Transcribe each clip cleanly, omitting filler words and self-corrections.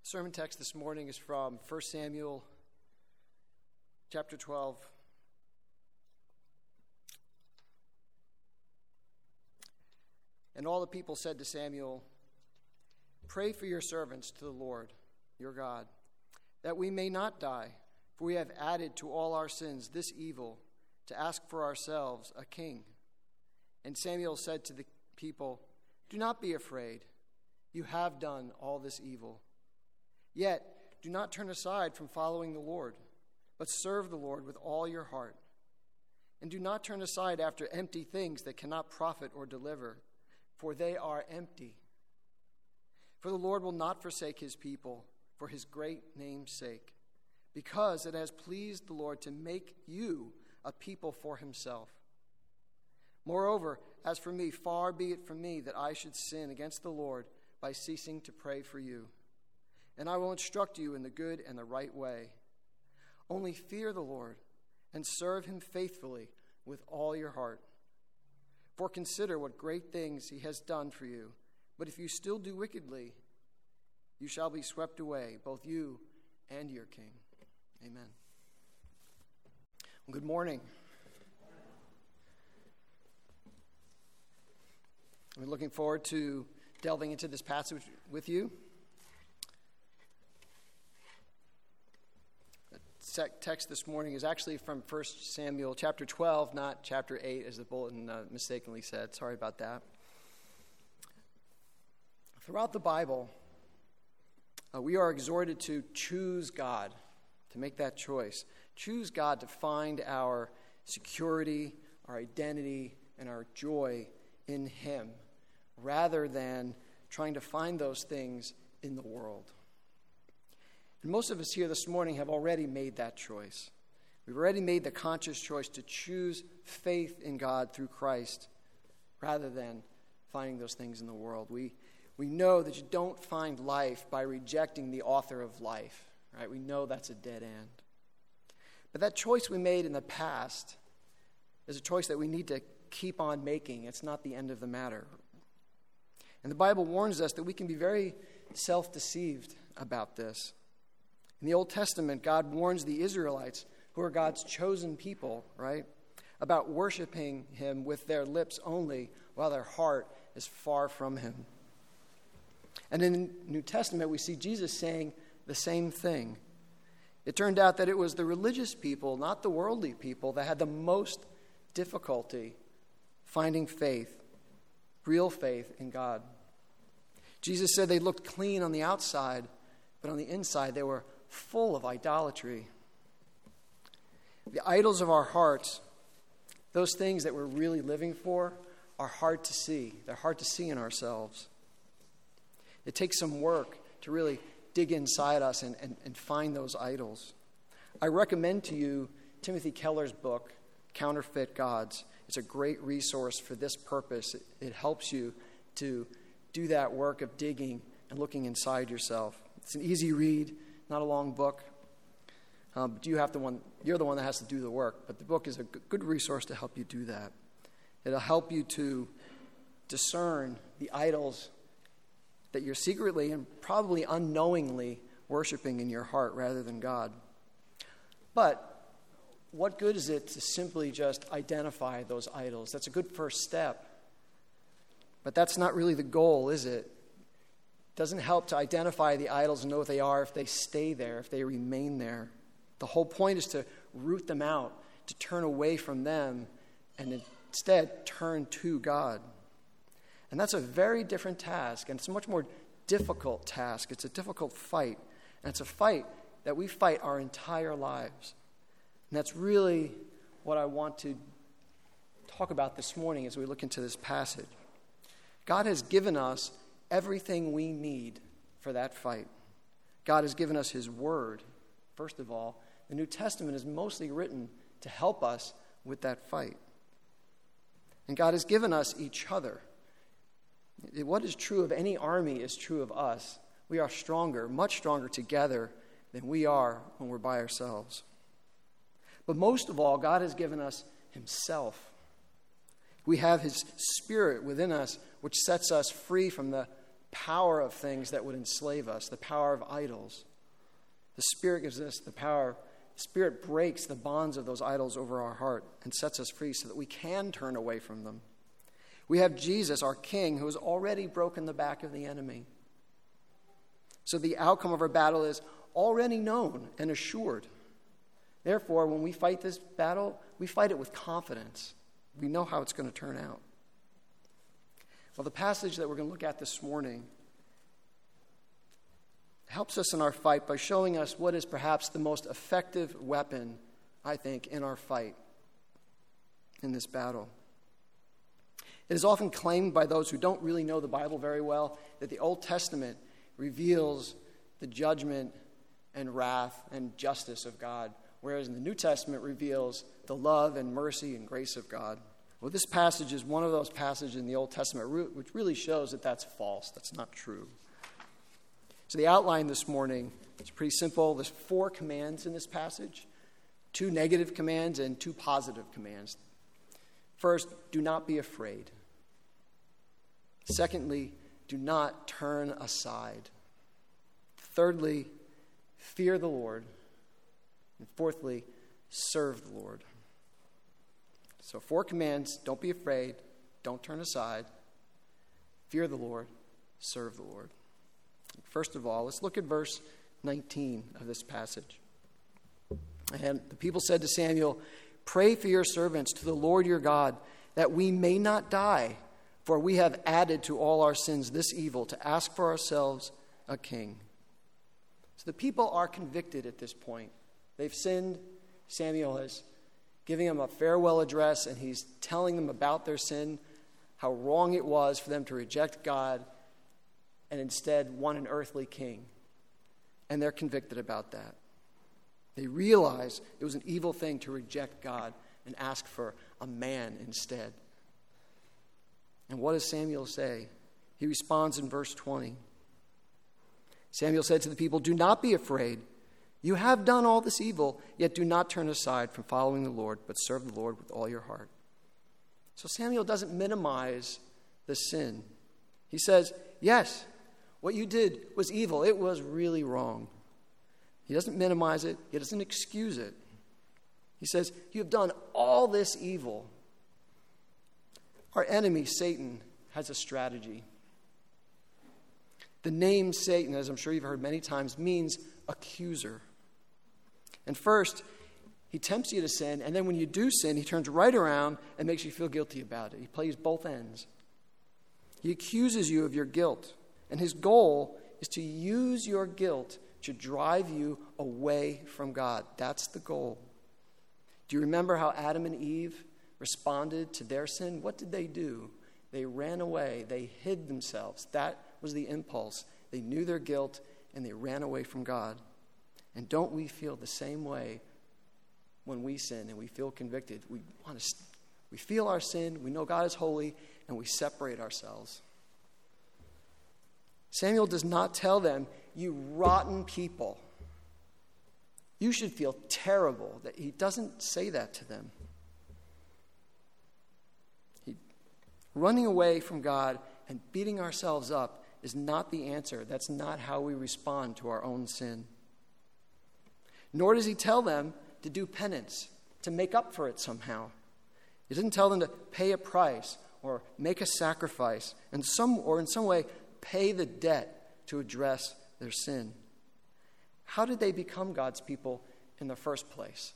Sermon text this morning is from 1 Samuel chapter 12. And all the people said to Samuel, "Pray for your servants to the Lord, your God, that we may not die, for we have added to all our sins this evil, to ask for ourselves a king." And Samuel said to the people, "Do not be afraid. You have done all this evil. Yet do not turn aside from following the Lord, but serve the Lord with all your heart. And do not turn aside after empty things that cannot profit or deliver, for they are empty. For the Lord will not forsake his people for his great name's sake, because it has pleased the Lord to make you a people for himself. Moreover, as for me, far be it from me that I should sin against the Lord by ceasing to pray for you. And I will instruct you in the good and the right way. Only fear the Lord and serve him faithfully with all your heart. For consider what great things he has done for you. But if you still do wickedly, you shall be swept away, both you and your king." Amen. Well, good morning. We're looking forward to delving into this passage with you. The text this morning is actually from 1 Samuel chapter 12, not chapter 8, as the bulletin mistakenly said. Sorry about that. Throughout the Bible, we are exhorted to choose God, to make that choice. Choose God to find our security, our identity, and our joy in him, rather than trying to find those things in the world. And most of us here this morning have already made that choice. We've already made the conscious choice to choose faith in God through Christ rather than finding those things in the world. We know that you don't find life by rejecting the author of life, right? We know that's a dead end. But that choice we made in the past is a choice that we need to keep on making. It's not the end of the matter. And the Bible warns us that we can be very self-deceived about this. In the Old Testament, God warns the Israelites, who are God's chosen people, right, about worshiping him with their lips only while their heart is far from him. And in the New Testament, we see Jesus saying the same thing. It turned out that it was the religious people, not the worldly people, that had the most difficulty finding faith, real faith in God. Jesus said they looked clean on the outside, but on the inside they were full of idolatry. The idols of our hearts, those things that we're really living for, are hard to see. They're hard to see in ourselves. It takes some work to really dig inside us and find those idols. I recommend to you Timothy Keller's book, Counterfeit Gods. It's a great resource for this purpose. It helps you to do that work of digging and looking inside yourself. It's an easy read, not a long book. But you're the one that has to do the work. But the book is a good resource to help you do that. It'll help you to discern the idols that you're secretly and probably unknowingly worshiping in your heart rather than God. But what good is it to simply just identify those idols? That's a good first step. But that's not really the goal, is it? It doesn't help to identify the idols and know what they are if they stay there, if they remain there. The whole point is to root them out, to turn away from them, and instead turn to God. And that's a very different task, and it's a much more difficult task. It's a difficult fight, and it's a fight that we fight our entire lives. And that's really what I want to talk about this morning as we look into this passage. God has given us everything we need for that fight. God has given us his word. First of all, the New Testament is mostly written to help us with that fight. And God has given us each other. What is true of any army is true of us. We are stronger, much stronger together than we are when we're by ourselves. But most of all, God has given us himself. We have his Spirit within us, which sets us free from the power of things that would enslave us, the power of idols. The Spirit gives us the power. The Spirit breaks the bonds of those idols over our heart and sets us free so that we can turn away from them. We have Jesus, our King, who has already broken the back of the enemy. So the outcome of our battle is already known and assured. Therefore, when we fight this battle, we fight it with confidence. We know how it's going to turn out. Well, the passage that we're going to look at this morning helps us in our fight by showing us what is perhaps the most effective weapon, I think, in our fight in this battle. It is often claimed by those who don't really know the Bible very well that the Old Testament reveals the judgment and wrath and justice of God, whereas in the New Testament reveals the love and mercy and grace of God. Well, this passage is one of those passages in the Old Testament which really shows that that's false. That's not true. So the outline this morning is pretty simple. There's 4 commands in this passage, 2 negative commands and 2 positive commands. First, do not be afraid. Secondly, do not turn aside. Thirdly, fear the Lord. And fourthly, serve the Lord. So 4 commands: don't be afraid, don't turn aside, fear the Lord, serve the Lord. First of all, let's look at verse 19 of this passage. And the people said to Samuel, "Pray for your servants to the Lord your God, that we may not die, for we have added to all our sins this evil, to ask for ourselves a king." So the people are convicted at this point. They've sinned. Samuel is giving them a farewell address, and he's telling them about their sin, how wrong it was for them to reject God and instead want an earthly king. And they're convicted about that. They realize it was an evil thing to reject God and ask for a man instead. And what does Samuel say? He responds in verse 20. Samuel said to the people, "Do not be afraid. You have done all this evil, yet do not turn aside from following the Lord, but serve the Lord with all your heart." So Samuel doesn't minimize the sin. He says, yes, what you did was evil. It was really wrong. He doesn't minimize it. He doesn't excuse it. He says, you have done all this evil. Our enemy, Satan, has a strategy. The name Satan, as I'm sure you've heard many times, means accuser. And first, he tempts you to sin, and then when you do sin, he turns right around and makes you feel guilty about it. He plays both ends. He accuses you of your guilt, and his goal is to use your guilt to drive you away from God. That's the goal. Do you remember how Adam and Eve responded to their sin? What did they do? They ran away. They hid themselves. That was the impulse. They knew their guilt, and they ran away from God. And don't we feel the same way when we sin and we feel convicted? We feel our sin, we know God is holy, and we separate ourselves. Samuel does not tell them, you rotten people. You should feel terrible. That he doesn't say that to them. Running away from God and beating ourselves up is not the answer. That's not how we respond to our own sin. Nor does he tell them to do penance, to make up for it somehow. He doesn't tell them to pay a price or make a sacrifice and in some way pay the debt to address their sin. How did they become God's people in the first place?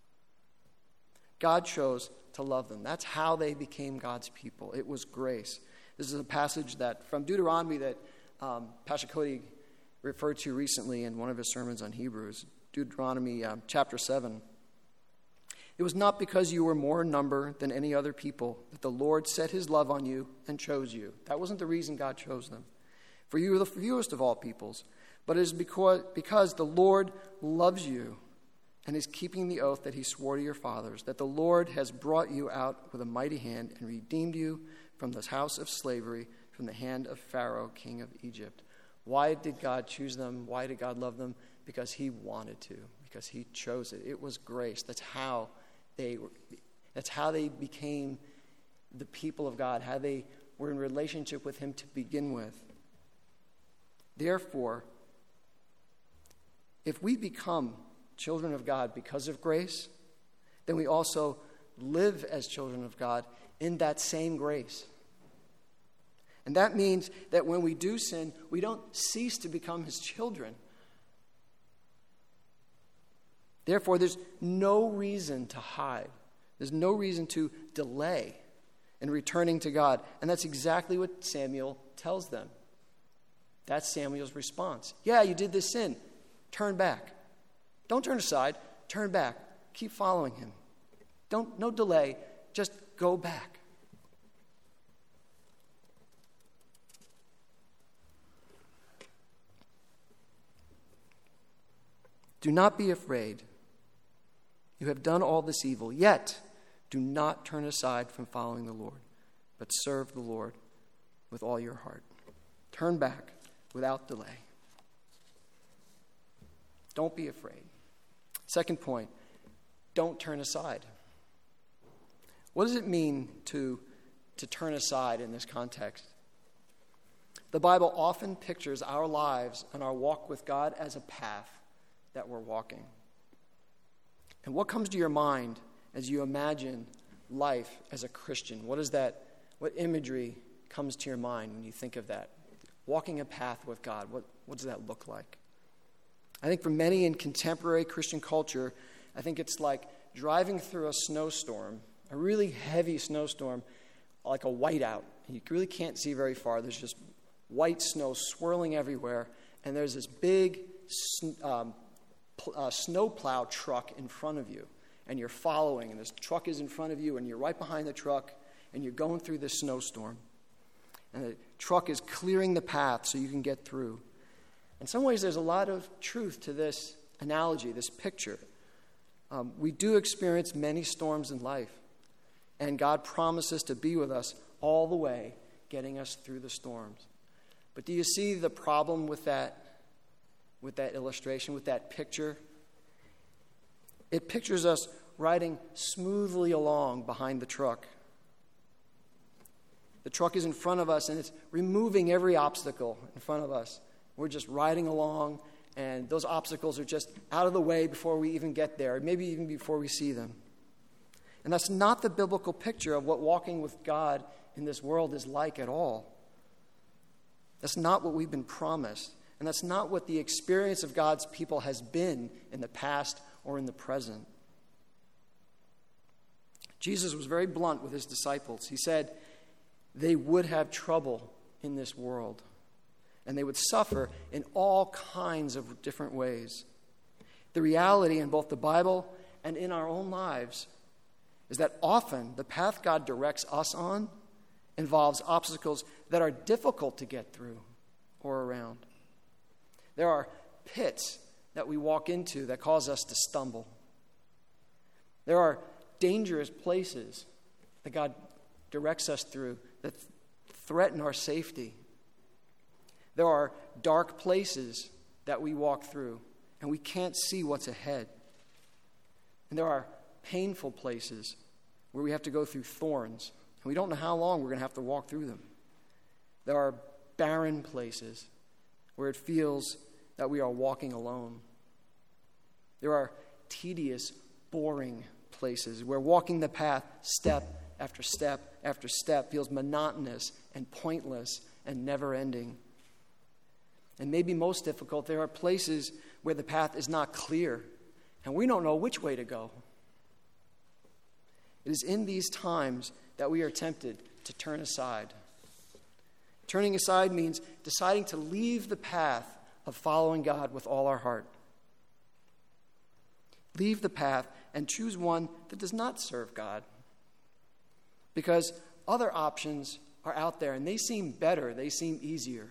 God chose to love them. That's how they became God's people. It was grace. This is a passage from Deuteronomy that Pastor Cody referred to recently in one of his sermons on Hebrews. Deuteronomy chapter 7. It was not because you were more in number than any other people that the Lord set his love on you and chose you. That wasn't the reason God chose them. For you were the fewest of all peoples. But it is because the Lord loves you and is keeping the oath that he swore to your fathers, that the Lord has brought you out with a mighty hand and redeemed you from the house of slavery, from the hand of Pharaoh, king of Egypt. Why did God choose them? Why did God love them? Because he wanted to, because he chose it. It was grace. That's how they became the people of God, how they were in relationship with him to begin with. Therefore, if we become children of God because of grace, then we also live as children of God in that same grace. And that means that when we do sin, we don't cease to become his children. Therefore, there's no reason to hide. There's no reason to delay in returning to God. And that's exactly what Samuel tells them. That's Samuel's response. Yeah, you did this sin. Turn back. Don't turn aside. Turn back. Keep following him. No delay. Just go back. Do not be afraid. You have done all this evil, yet do not turn aside from following the Lord, but serve the Lord with all your heart. Turn back without delay. Don't be afraid. Second point, don't turn aside. What does it mean to turn aside in this context? The Bible often pictures our lives and our walk with God as a path that we're walking. And what comes to your mind as you imagine life as a Christian? What imagery comes to your mind when you think of that? Walking a path with God, what does that look like? I think for many in contemporary Christian culture, I think it's like driving through a snowstorm, a really heavy snowstorm, like a whiteout. You really can't see very far. There's just white snow swirling everywhere, and there's this big snowplow truck in front of you, and you're following, and this truck is in front of you, and you're right behind the truck, and you're going through this snowstorm. And the truck is clearing the path so you can get through. In some ways, there's a lot of truth to this analogy, this picture. We do experience many storms in life, and God promises to be with us all the way, getting us through the storms. But do you see the problem with that illustration, with that picture? It pictures us riding smoothly along behind the truck. The truck is in front of us, and it's removing every obstacle in front of us. We're just riding along, and those obstacles are just out of the way before we even get there, maybe even before we see them. And that's not the biblical picture of what walking with God in this world is like at all. That's not what we've been promised. And that's not what the experience of God's people has been in the past or in the present. Jesus was very blunt with his disciples. He said they would have trouble in this world, and they would suffer in all kinds of different ways. The reality in both the Bible and in our own lives is that often the path God directs us on involves obstacles that are difficult to get through or around. There are pits that we walk into that cause us to stumble. There are dangerous places that God directs us through that threaten our safety. There are dark places that we walk through, and we can't see what's ahead. And there are painful places where we have to go through thorns, and we don't know how long we're going to have to walk through them. There are barren places where it feels that we are walking alone. There are tedious, boring places where walking the path step after step after step feels monotonous and pointless and never-ending. And maybe most difficult, there are places where the path is not clear and we don't know which way to go. It is in these times that we are tempted to turn aside. Turning aside means deciding to leave the path of following God with all our heart. Leave the path and choose one that does not serve God. Because other options are out there and they seem better, they seem easier.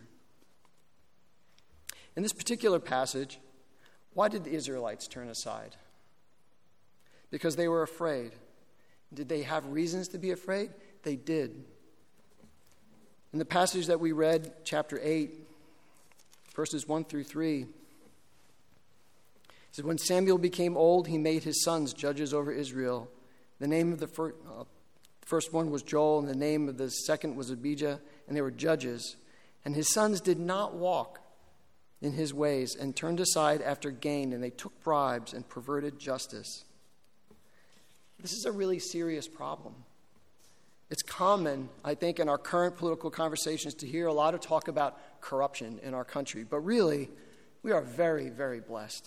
In this particular passage, why did the Israelites turn aside? Because they were afraid. Did they have reasons to be afraid? They did. In the passage that we read, chapter 8, verses 1 through 3, it says, when Samuel became old, he made his sons judges over Israel. The name of the first one was Joel, and the name of the second was Abijah, and they were judges. And his sons did not walk in his ways and turned aside after gain, and they took bribes and perverted justice. This is a really serious problem. It's common, I think, in our current political conversations to hear a lot of talk about corruption in our country, but really, we are very, very blessed.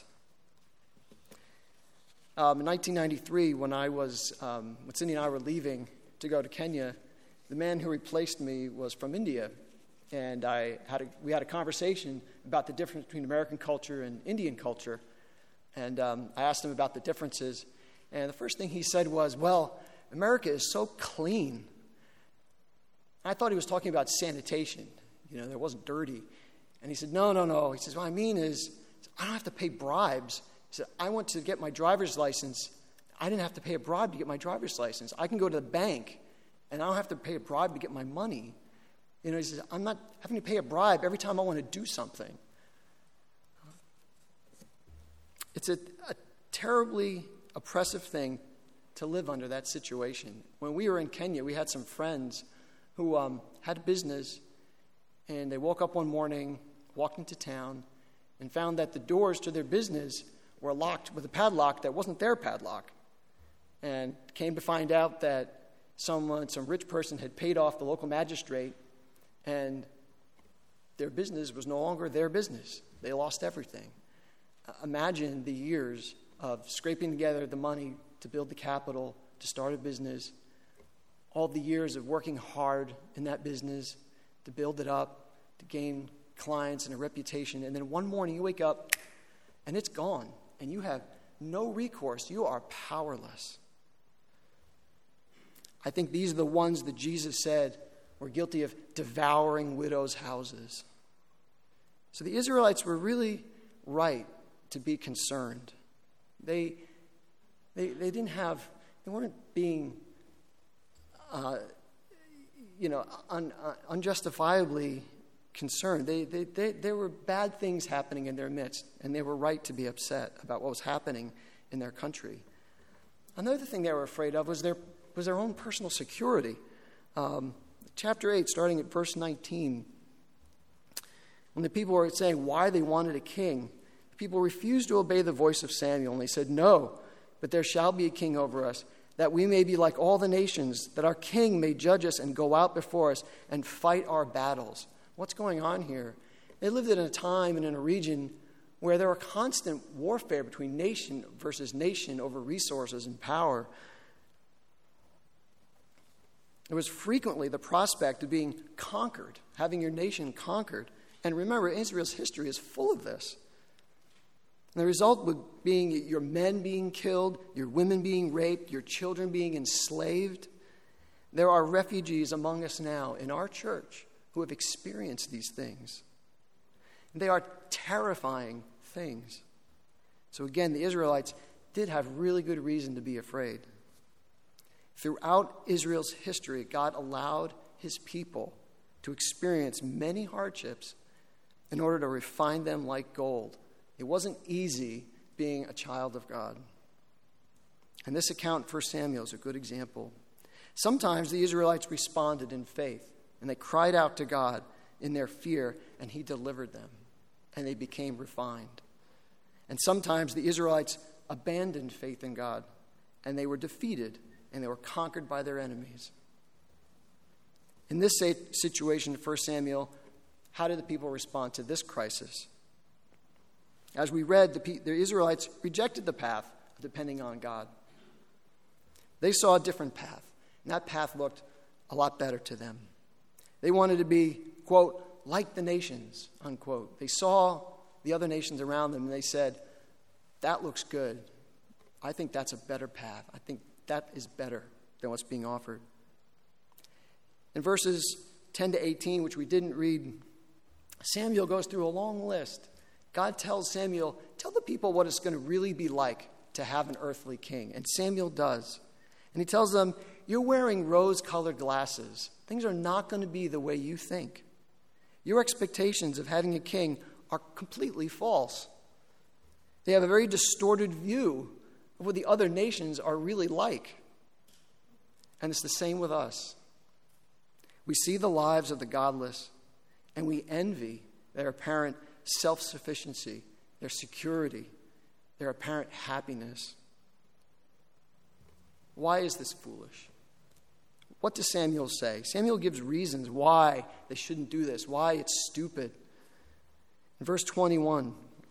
In 1993, when Cindy and I were leaving to go to Kenya, the man who replaced me was from India, and we had a conversation about the difference between American culture and Indian culture, and I asked him about the differences, and the first thing he said was, well, America is so clean. I thought he was talking about sanitation, there wasn't dirty, and he said, no. He says, what I mean is, I don't have to pay bribes. He said, I went to get my driver's license. I didn't have to pay a bribe to get my driver's license. I can go to the bank, and I don't have to pay a bribe to get my money. He says, I'm not having to pay a bribe every time I want to do something. It's a terribly oppressive thing to live under that situation. When we were in Kenya, we had some friends who had a business, and they woke up one morning, walked into town, and found that the doors to their business were locked with a padlock that wasn't their padlock, and came to find out that some rich person had paid off the local magistrate, and their business was no longer their business. They lost everything. Imagine the years of scraping together the money to build the capital, to start a business, all the years of working hard in that business to build it up, to gain clients and a reputation, and then one morning you wake up and it's gone, and you have no recourse. You are powerless. I think these are the ones that Jesus said were guilty of devouring widows' houses. So the Israelites were really right to be concerned. They weren't being, unjustifiably concerned. There were bad things happening in their midst, and they were right to be upset about what was happening in their country. Another thing they were afraid of was their own personal security. Chapter 8, starting at verse 19, when the people were saying why they wanted a king, the people refused to obey the voice of Samuel, and they said, "No, but there shall be a king over us, that we may be like all the nations, that our king may judge us and go out before us and fight our battles." What's going on here? They lived in a time and in a region where there were constant warfare between nation versus nation over resources and power. There was frequently the prospect of being conquered, having your nation conquered. And remember, Israel's history is full of this. And the result would being your men being killed, your women being raped, your children being enslaved. There are refugees among us now in our church who have experienced these things. And they are terrifying things. So again, the Israelites did have really good reason to be afraid. Throughout Israel's history, God allowed his people to experience many hardships in order to refine them like gold. It wasn't easy being a child of God. And this account, 1 Samuel, is a good example. Sometimes the Israelites responded in faith, and they cried out to God in their fear, and he delivered them, and they became refined. And sometimes the Israelites abandoned faith in God, and they were defeated, and they were conquered by their enemies. In this situation, 1 Samuel, how did the people respond to this crisis? As we read, the Israelites rejected the path of depending on God. They saw a different path, and that path looked a lot better to them. They wanted to be, quote, like the nations, unquote. They saw the other nations around them, and they said, that looks good. I think that's a better path. I think that is better than what's being offered. In verses 10 to 18, which we didn't read, Samuel goes through a long list. God tells Samuel, tell the people what it's going to really be like to have an earthly king. And Samuel does. And he tells them, you're wearing rose-colored glasses. Things are not going to be the way you think. Your expectations of having a king are completely false. They have a very distorted view of what the other nations are really like. And it's the same with us. We see the lives of the godless, and we envy their apparent self-sufficiency, their security, their apparent happiness. Why is this foolish? What does Samuel say? Samuel gives reasons why they shouldn't do this, why it's stupid. In verse 21,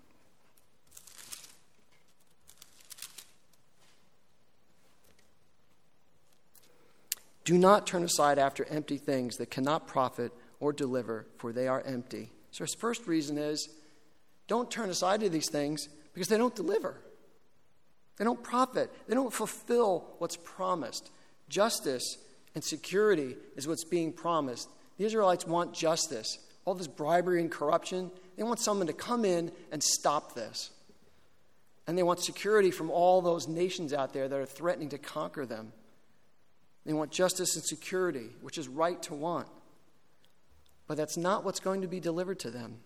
do not turn aside after empty things that cannot profit or deliver, for they are empty. So his first reason is, don't turn aside to these things because they don't deliver. They don't profit. They don't fulfill what's promised. Justice and security is what's being promised. The Israelites want justice. All this bribery and corruption, they want someone to come in and stop this. And they want security from all those nations out there that are threatening to conquer them. They want justice and security, which is right to want. But that's not what's going to be delivered to them.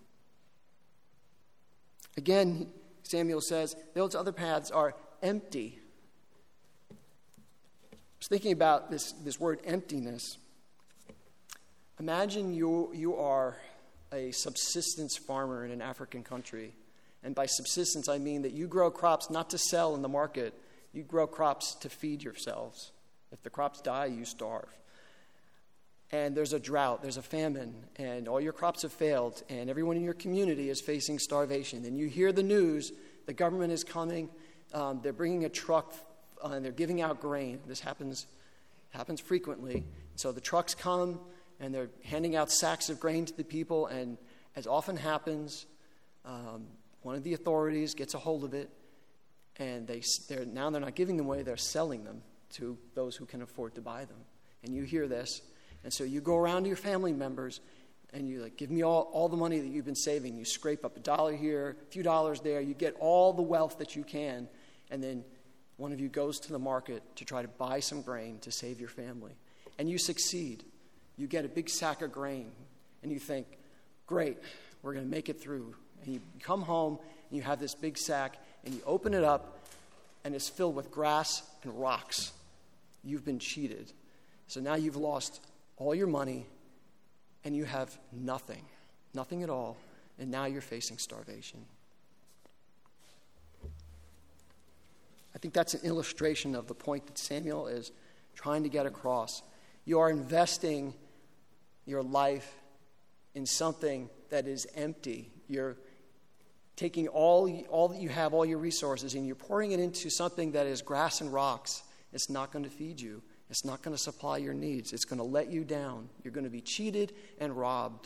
Again, Samuel says, those other paths are empty. I was thinking about this word emptiness. Imagine you are a subsistence farmer in an African country. And by subsistence, I mean that you grow crops not to sell in the market. You grow crops to feed yourselves. If the crops die, you starve. And there's a drought, there's a famine, and all your crops have failed, and everyone in your community is facing starvation. And you hear the news, the government is coming, they're bringing a truck, and they're giving out grain. This happens frequently. So the trucks come, and they're handing out sacks of grain to the people, and as often happens, one of the authorities gets a hold of it, and they're not giving them away, they're selling them to those who can afford to buy them. And you hear this. And so you go around to your family members and you give me all the money that you've been saving. You scrape up $1 here, a few dollars there. You get all the wealth that you can. And then one of you goes to the market to try to buy some grain to save your family. And you succeed. You get a big sack of grain. And you think, great, we're going to make it through. And you come home and you have this big sack and you open it up and it's filled with grass and rocks. You've been cheated. So now you've lost all your money, and you have nothing at all, and now you're facing starvation. I think that's an illustration of the point that Samuel is trying to get across. You are investing your life in something that is empty. You're taking all that you have, all your resources, and you're pouring it into something that is grass and rocks. It's not going to feed you. It's not going to supply your needs. It's going to let you down. You're going to be cheated and robbed.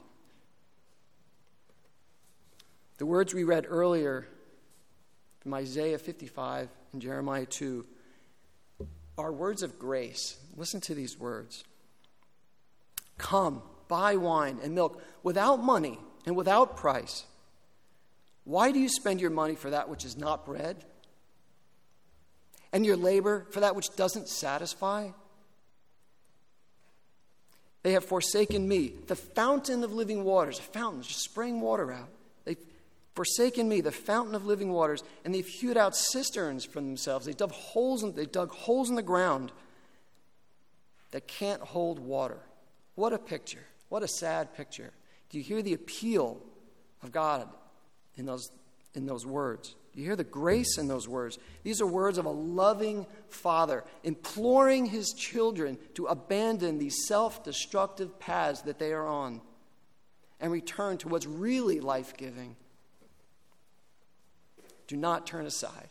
The words we read earlier from Isaiah 55 and Jeremiah 2 are words of grace. Listen to these words. Come, buy wine and milk without money and without price. Why do you spend your money for that which is not bread, and your labor for that which doesn't satisfy? They have forsaken me, the fountain of living waters, a fountain just spraying water out. They've forsaken me, the fountain of living waters, and they've hewed out cisterns for themselves. They dug holes in the ground that can't hold water. What a picture. What a sad picture. Do you hear the appeal of God in those words? You hear the grace in those words. These are words of a loving father imploring his children to abandon these self-destructive paths that they are on and return to what's really life-giving. Do not turn aside.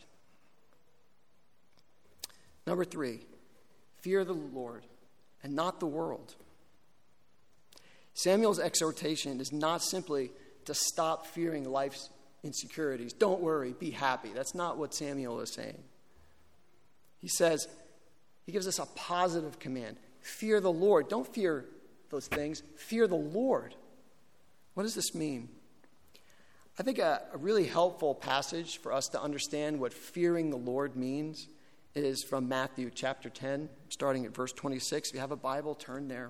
Number 3, fear the Lord and not the world. Samuel's exhortation is not simply to stop fearing life's insecurities. Don't worry, be happy. That's not what Samuel is saying. He gives us a positive command. Fear the Lord. Don't fear those things. Fear the Lord. What does this mean? I think a really helpful passage for us to understand what fearing the Lord means is from Matthew chapter 10, starting at verse 26. If you have a Bible, turn there.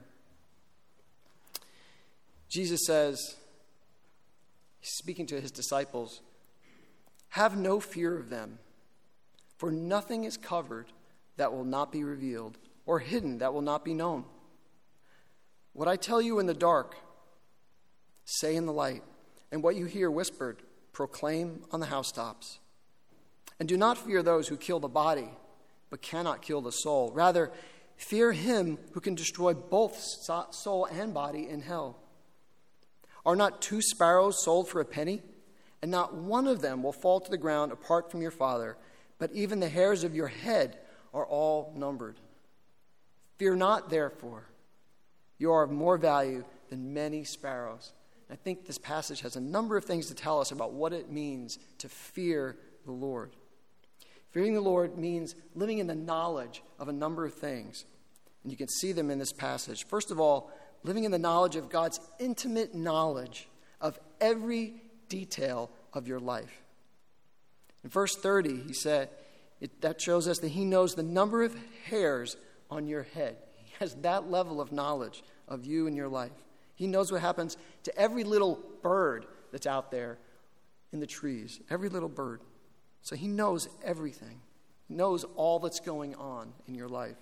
Jesus says, speaking to his disciples, have no fear of them, for nothing is covered that will not be revealed, or hidden that will not be known. What I tell you in the dark, say in the light, and what you hear whispered, proclaim on the housetops. And do not fear those who kill the body, but cannot kill the soul. Rather, fear him who can destroy both soul and body in hell. Are not 2 sparrows sold for a penny? And not one of them will fall to the ground apart from your Father, but even the hairs of your head are all numbered. Fear not, therefore. You are of more value than many sparrows. I think this passage has a number of things to tell us about what it means to fear the Lord. Fearing the Lord means living in the knowledge of a number of things. And you can see them in this passage. First of all, living in the knowledge of God's intimate knowledge of every detail of your life. In verse 30, he said, that shows us that he knows the number of hairs on your head. He has that level of knowledge of you and your life. He knows what happens to every little bird that's out there in the trees, every little bird. So he knows everything. He knows all that's going on in your life.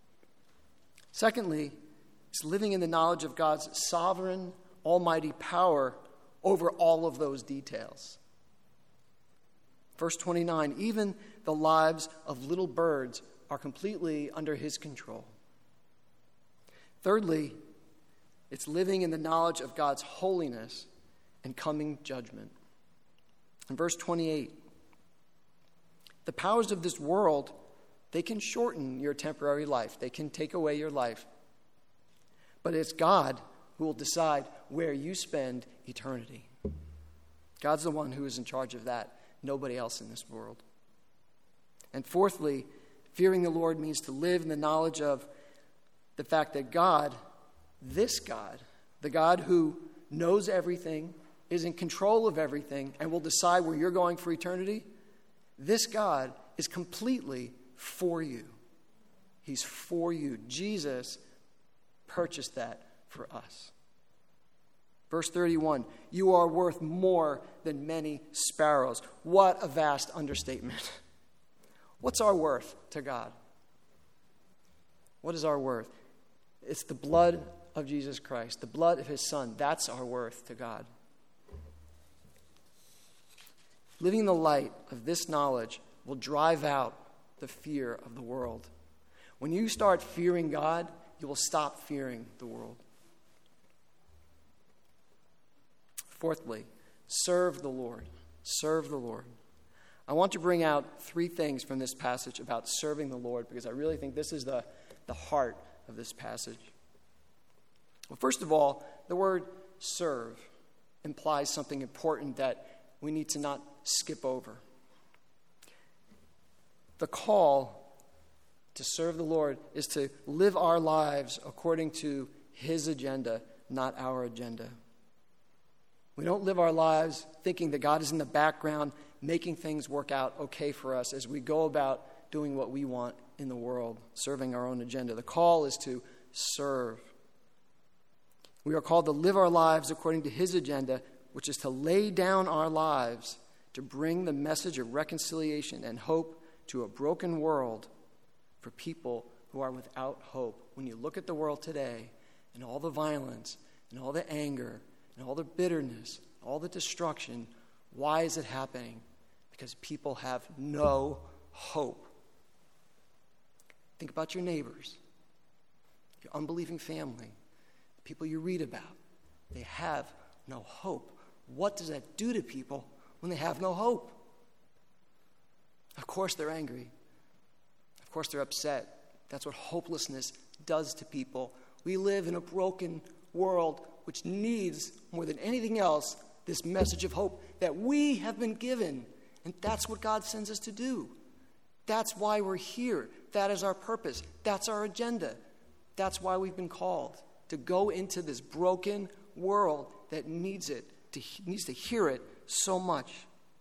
Secondly, it's living in the knowledge of God's sovereign, almighty power over all of those details. Verse 29, even the lives of little birds are completely under his control. Thirdly, it's living in the knowledge of God's holiness and coming judgment. In verse 28, the powers of this world, they can shorten your temporary life. They can take away your life. But it's God who will decide where you spend eternity. God's the one who is in charge of that. Nobody else in this world. And fourthly, fearing the Lord means to live in the knowledge of the fact that God, this God, the God who knows everything, is in control of everything, and will decide where you're going for eternity, this God is completely for you. He's for you. Jesus purchased that for us. Verse 31, you are worth more than many sparrows. What a vast understatement. What's our worth to God? What is our worth? It's the blood of Jesus Christ, the blood of his Son. That's our worth to God. Living in the light of this knowledge will drive out the fear of the world. When you start fearing God, you will stop fearing the world. Fourthly, serve the Lord. Serve the Lord. I want to bring out 3 things from this passage about serving the Lord, because I really think this is the heart of this passage. Well, first of all, the word serve implies something important that we need to not skip over. The call to serve the Lord is to live our lives according to his agenda, not our agenda. We don't live our lives thinking that God is in the background making things work out okay for us as we go about doing what we want in the world, serving our own agenda. The call is to serve. We are called to live our lives according to his agenda, which is to lay down our lives to bring the message of reconciliation and hope to a broken world for people who are without hope. When you look at the world today and all the violence and all the anger and all the bitterness, all the destruction, why is it happening? Because people have no hope. Think about your neighbors, your unbelieving family, the people you read about. They have no hope. What does that do to people when they have no hope? Of course they're angry. Of course they're upset. That's what hopelessness does to people. We live in a broken world which needs, more than anything else, this message of hope that we have been given. And that's what God sends us to do. That's why we're here. That is our purpose. That's our agenda. That's why we've been called to go into this broken world that needs it, needs to hear it so much.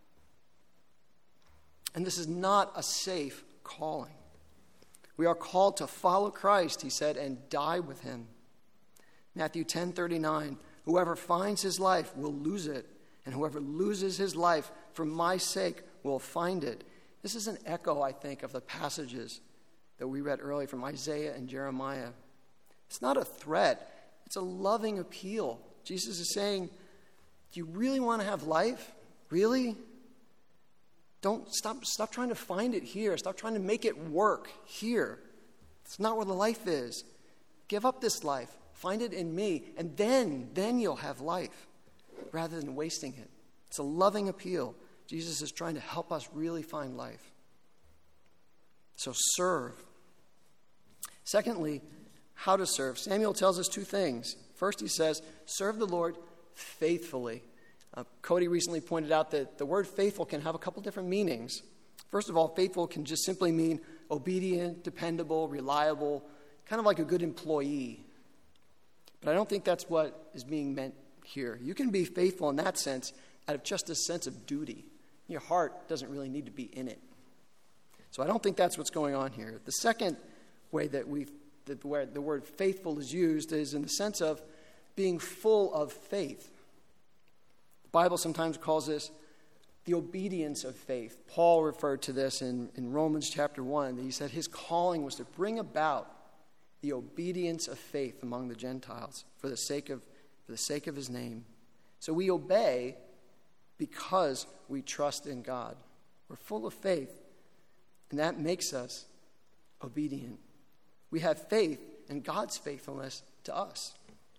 And this is not a safe calling. We are called to follow Christ, he said, and die with him. Matthew 10:39, whoever finds his life will lose it, and whoever loses his life for my sake will find it. This is an echo, I think, of the passages that we read earlier from Isaiah and Jeremiah. It's not a threat. It's a loving appeal. Jesus is saying, Do you really want to have life? Really? Don't stop trying to find it here. Stop trying to make it work here. It's not where the life is. Give up this life. Find it in me, and then you'll have life rather than wasting it. It's a loving appeal. Jesus is trying to help us really find life. So serve. Secondly, how to serve. Samuel tells us two things. First, he says, serve the Lord faithfully. Cody recently pointed out that the word faithful can have a couple different meanings. First of all, faithful can just simply mean obedient, dependable, reliable, kind of like a good employee. But I don't think that's what is being meant here. You can be faithful in that sense out of just a sense of duty. Your heart doesn't really need to be in it. So I don't think that's what's going on here. The second way that where the word faithful is used is in the sense of being full of faith. The Bible sometimes calls this the obedience of faith. Paul referred to this in Romans chapter 1. He said his calling was to bring about the obedience of faith among the Gentiles for the sake of his name. So we obey because we trust in God. We're full of faith, and that makes us obedient. We have faith in God's faithfulness to us.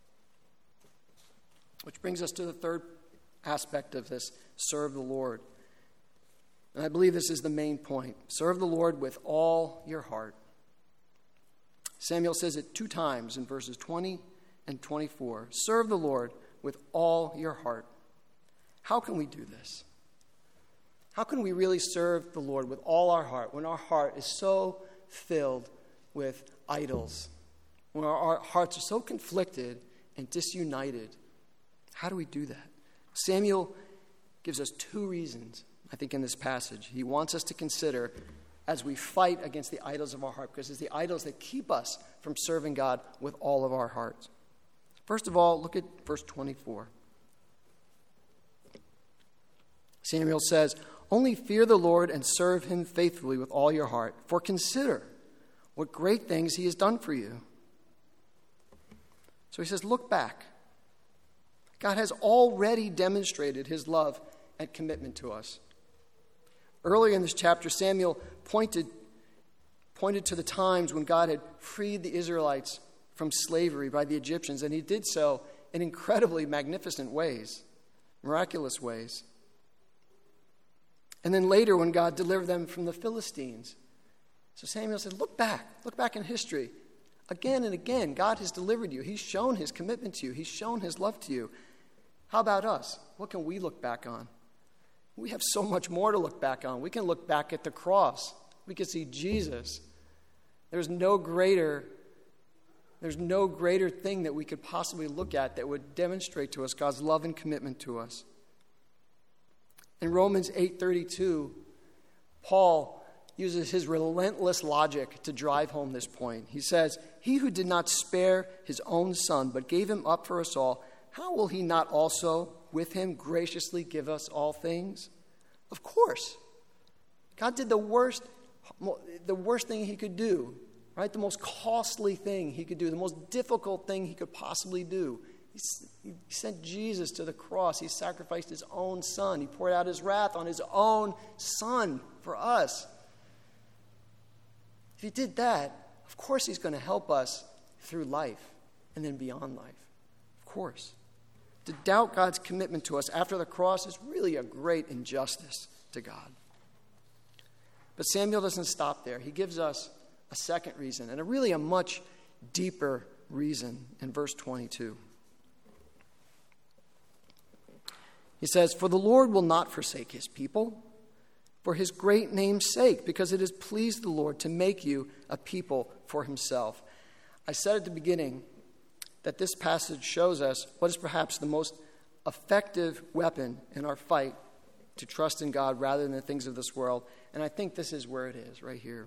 Which brings us to the third aspect of this, serve the Lord. And I believe this is the main point. Serve the Lord with all your heart. Samuel says it 2 times in verses 20 and 24. Serve the Lord with all your heart. How can we do this? How can we really serve the Lord with all our heart when our heart is so filled with idols, when our hearts are so conflicted and disunited? How do we do that? Samuel gives us 2 reasons, I think, in this passage. He wants us to consider as we fight against the idols of our heart, because it's the idols that keep us from serving God with all of our hearts. First of all, look at verse 24. Samuel says, "Only fear the Lord and serve him faithfully with all your heart, for consider what great things he has done for you." So he says, look back. God has already demonstrated his love and commitment to us. Earlier in this chapter, Samuel pointed to the times when God had freed the Israelites from slavery by the Egyptians, and he did so in incredibly magnificent ways, miraculous ways. And then later when God delivered them from the Philistines. So Samuel said, look back in history. Again and again, God has delivered you. He's shown his commitment to you. He's shown his love to you. How about us? What can we look back on? We have so much more to look back on. We can look back at the cross. We can see Jesus. There's no greater thing that we could possibly look at that would demonstrate to us God's love and commitment to us. In Romans 8:32, Paul uses his relentless logic to drive home this point. He says, "He who did not spare his own son, but gave him up for us all, how will he not also with him graciously give us all things?" Of course. God did the worst thing he could do, right? The most costly thing he could do, the most difficult thing he could possibly do. He sent Jesus to the cross. He sacrificed his own son. He poured out his wrath on his own son for us. If he did that, of course he's going to help us through life and then beyond life. Of course. To doubt God's commitment to us after the cross is really a great injustice to God. But Samuel doesn't stop there. He gives us a second reason, and a much deeper reason in verse 22. He says, "For the Lord will not forsake his people, for his great name's sake, because it has pleased the Lord to make you a people for himself." I said at the beginning that this passage shows us what is perhaps the most effective weapon in our fight to trust in God rather than the things of this world. And I think this is where it is, right here.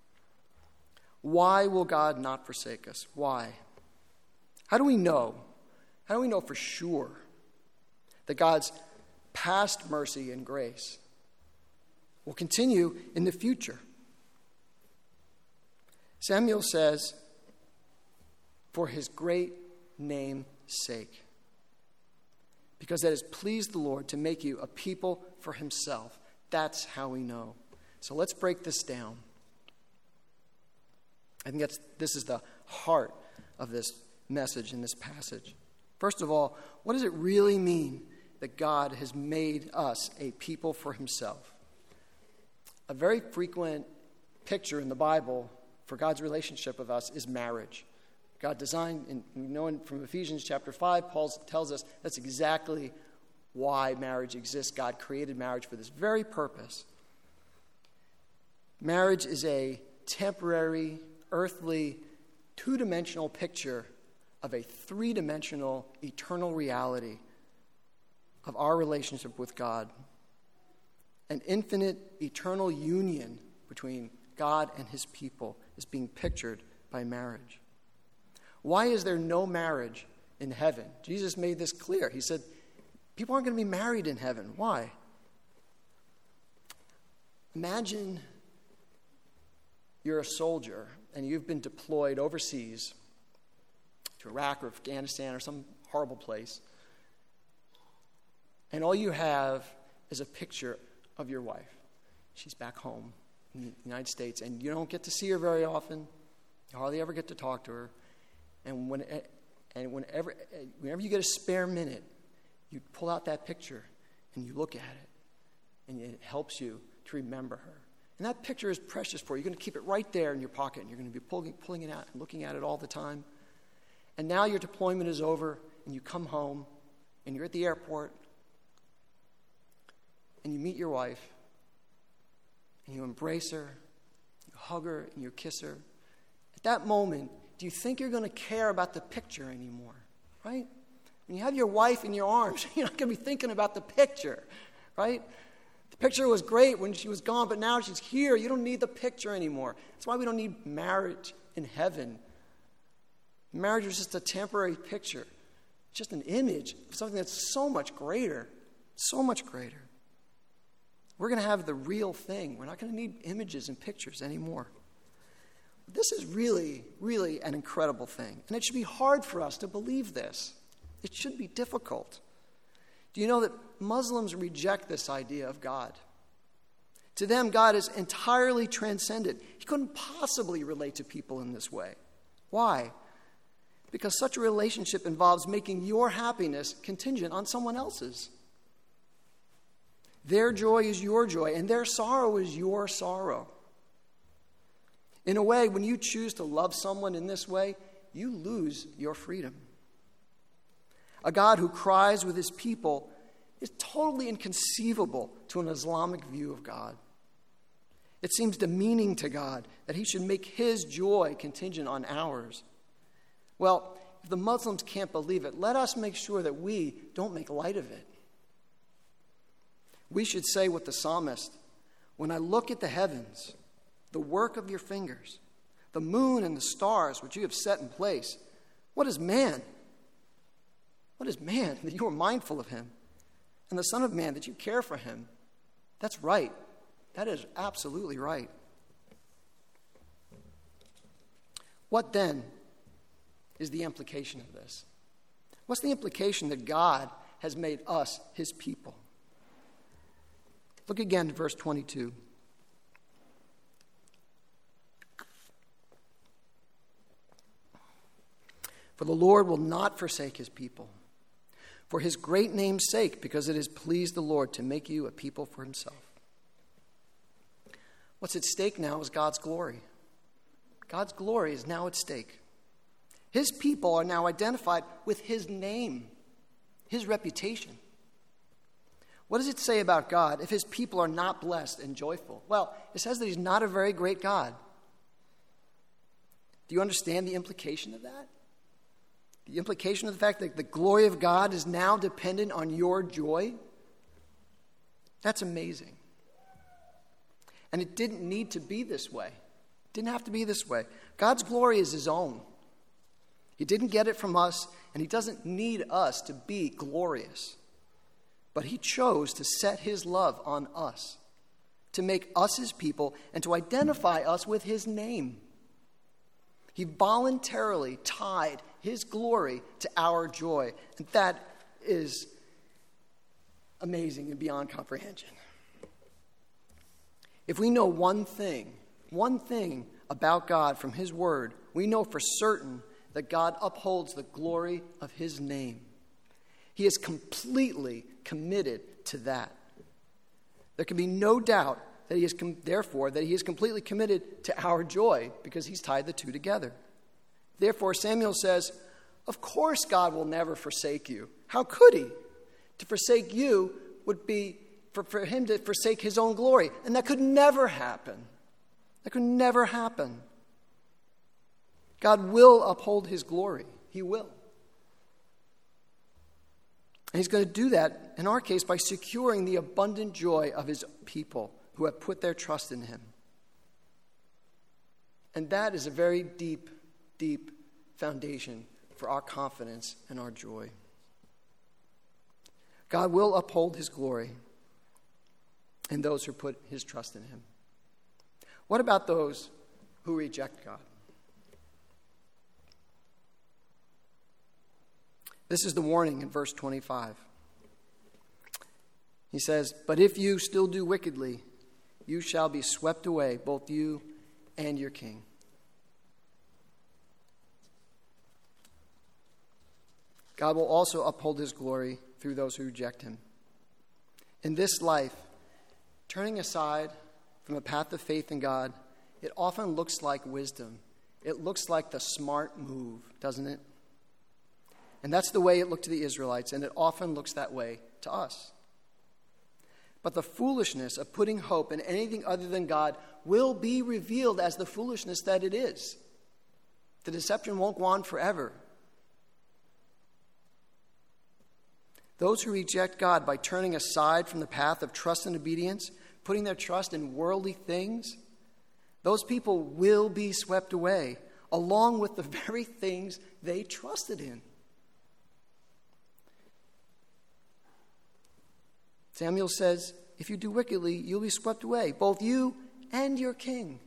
Why will God not forsake us? Why? How do we know? How do we know for sure that God's past mercy and grace will continue in the future? Samuel says, "For his great name's sake." because that has pleased the Lord to make you a people for himself. That's how we know. So let's break this down. I think this is the heart of this message in this passage. First of all, what does it really mean that God has made us a people for himself? A very frequent picture in the Bible for God's relationship with us is marriage. God designed, and we know from Ephesians chapter 5, Paul tells us that's exactly why marriage exists. God created marriage for this very purpose. Marriage is a temporary, earthly, two-dimensional picture of a three-dimensional, eternal reality of our relationship with God. An infinite, eternal union between God and his people is being pictured by marriage. Why is there no marriage in heaven? Jesus made this clear. He said, people aren't going to be married in heaven. Why? Imagine you're a soldier and you've been deployed overseas to Iraq or Afghanistan or some horrible place, and all you have is a picture of your wife. She's back home in the United States, and you don't get to see her very often. You hardly ever get to talk to her. And whenever you get a spare minute, you pull out that picture and you look at it, and it helps you to remember her. And that picture is precious for you. You're going to keep it right there in your pocket, and you're going to be pulling it out and looking at it all the time. And now your deployment is over, and you come home, and you're at the airport, and you meet your wife, and you embrace her, you hug her, and you kiss her. At that moment, do you think you're going to care about the picture anymore? Right? When you have your wife in your arms, you're not going to be thinking about the picture, right? The picture was great when she was gone, but now she's here. You don't need the picture anymore. That's why we don't need marriage in heaven. Marriage is just a temporary picture. It's just an image of something that's so much greater, so much greater. We're going to have the real thing. We're not going to need images and pictures anymore. This is really, really an incredible thing. And it should be hard for us to believe this. It should be difficult. Do you know that Muslims reject this idea of God? To them, God is entirely transcendent. He couldn't possibly relate to people in this way. Why? Because such a relationship involves making your happiness contingent on someone else's. Their joy is your joy, and their sorrow is your sorrow. In a way, when you choose to love someone in this way, you lose your freedom. A God who cries with his people is totally inconceivable to an Islamic view of God. It seems demeaning to God that he should make his joy contingent on ours. Well, if the Muslims can't believe it, let us make sure that we don't make light of it. We should say with the psalmist, when I look at the heavens, the work of your fingers, the moon and the stars which you have set in place, what is man? What is man that you are mindful of him? And the Son of Man that you care for him? That's right. That is absolutely right. What then is the implication of this? What's the implication that God has made us his people? Look again at verse 22. For the Lord will not forsake his people, for his great name's sake, because it has pleased the Lord to make you a people for himself. What's at stake now is God's glory. God's glory is now at stake. His people are now identified with his name, his reputation. What does it say about God if his people are not blessed and joyful? Well, it says that he's not a very great God. Do you understand the implication of that? The implication of the fact that the glory of God is now dependent on your joy? That's amazing. And it didn't need to be this way. It didn't have to be this way. God's glory is his own. He didn't get it from us, and he doesn't need us to be glorious. But he chose to set his love on us, to make us his people, and to identify us with his name. He voluntarily tied his glory to our joy. And that is amazing and beyond comprehension. If we know one thing about God from his word, we know for certain that God upholds the glory of his name. He is completely committed to that. There can be no doubt that he is completely committed to our joy because he's tied the two together. Therefore, Samuel says, of course God will never forsake you. How could he? To forsake you would be for him to forsake his own glory. And that could never happen. That could never happen. God will uphold his glory. He will. And he's going to do that, in our case, by securing the abundant joy of his people who have put their trust in him. And that is a very deep, deep foundation for our confidence and our joy. God will uphold his glory in those who put his trust in him. What about those who reject God? This is the warning in verse 25. He says, but if you still do wickedly, you shall be swept away, both you and your king. God will also uphold his glory through those who reject him. In this life, turning aside from a path of faith in God, it often looks like wisdom. It looks like the smart move, doesn't it? And that's the way it looked to the Israelites, and it often looks that way to us. But the foolishness of putting hope in anything other than God will be revealed as the foolishness that it is. The deception won't go on forever. Those who reject God by turning aside from the path of trust and obedience, putting their trust in worldly things, those people will be swept away, along with the very things they trusted in. Samuel says, if you do wickedly, you'll be swept away, both you and your king.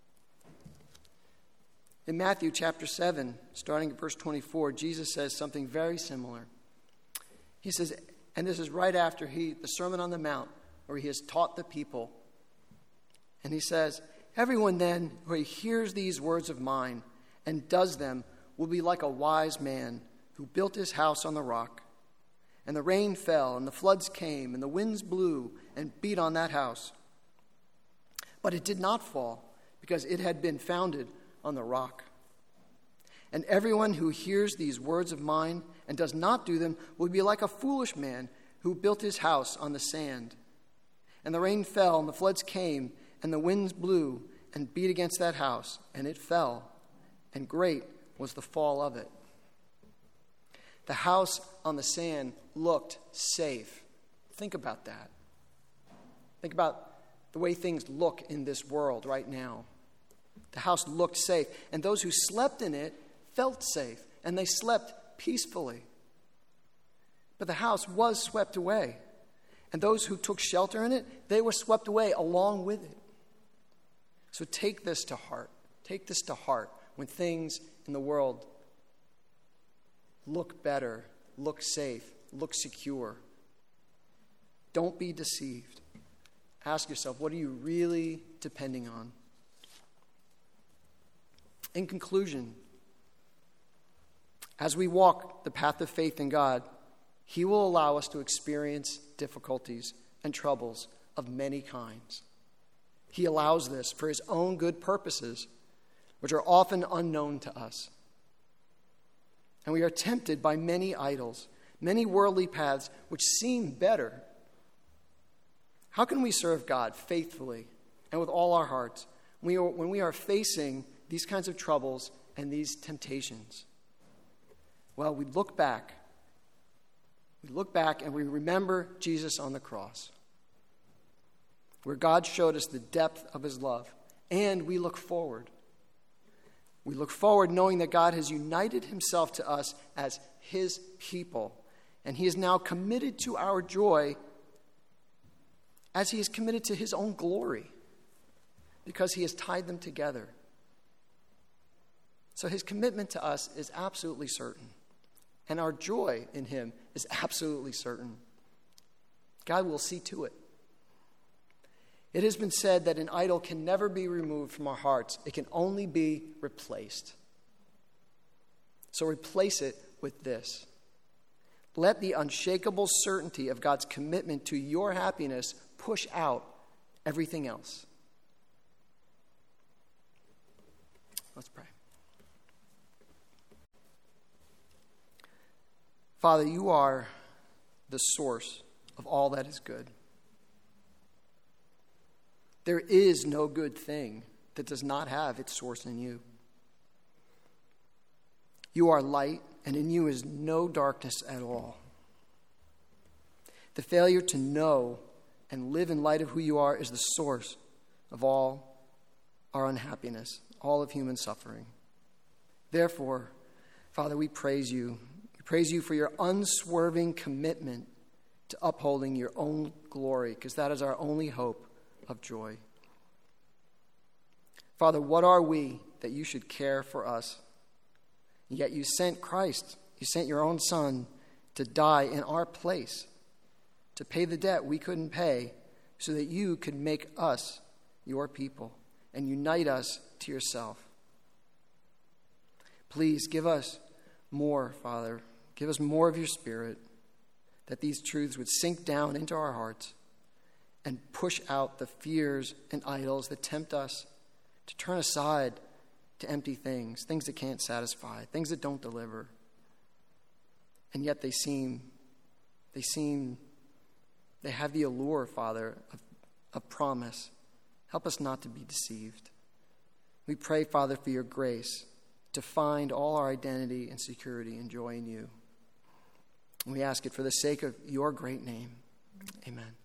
In Matthew chapter 7, starting at verse 24, Jesus says something very similar. He says, and this is right after the Sermon on the Mount, where he has taught the people. And he says, everyone then who hears these words of mine and does them will be like a wise man who built his house on the rock. And the rain fell, and the floods came, and the winds blew and beat on that house. But it did not fall, because it had been founded on the rock. And everyone who hears these words of mine and does not do them will be like a foolish man who built his house on the sand. And the rain fell, and the floods came, and the winds blew and beat against that house, and it fell, and great was the fall of it. The house on the sand looked safe. Think about that. Think about the way things look in this world right now. The house looked safe, and those who slept in it felt safe, and they slept peacefully. But the house was swept away, and those who took shelter in it, they were swept away along with it. So take this to heart. Take this to heart when things in the world look better, look safe, look secure. Don't be deceived. Ask yourself, what are you really depending on? In conclusion, as we walk the path of faith in God, he will allow us to experience difficulties and troubles of many kinds. He allows this for his own good purposes, which are often unknown to us. And we are tempted by many idols, many worldly paths which seem better. How can we serve God faithfully and with all our hearts when we are facing these kinds of troubles and these temptations? Well, we look back and we remember Jesus on the cross, where God showed us the depth of his love, and we look forward. We look forward knowing that God has united himself to us as his people, and he is now committed to our joy as he is committed to his own glory, because he has tied them together. So his commitment to us is absolutely certain, and our joy in him is absolutely certain. God will see to it. It has been said that an idol can never be removed from our hearts. It can only be replaced. So replace it with this. Let the unshakable certainty of God's commitment to your happiness push out everything else. Let's pray. Father, you are the source of all that is good. There is no good thing that does not have its source in you. You are light, and in you is no darkness at all. The failure to know and live in light of who you are is the source of all our unhappiness, all of human suffering. Therefore, Father, we praise you. We praise you for your unswerving commitment to upholding your own glory, because that is our only hope of joy. Father, what are we that you should care for us? Yet you sent Christ, you sent your own Son to die in our place, to pay the debt we couldn't pay, so that you could make us your people and unite us to yourself. Please give us more, Father. Give us more of your Spirit, that these truths would sink down into our hearts and push out the fears and idols that tempt us to turn aside to empty things, things that can't satisfy, things that don't deliver. And yet they have the allure, Father, of promise. Help us not to be deceived. We pray, Father, for your grace to find all our identity and security and joy in you. And we ask it for the sake of your great name. Amen.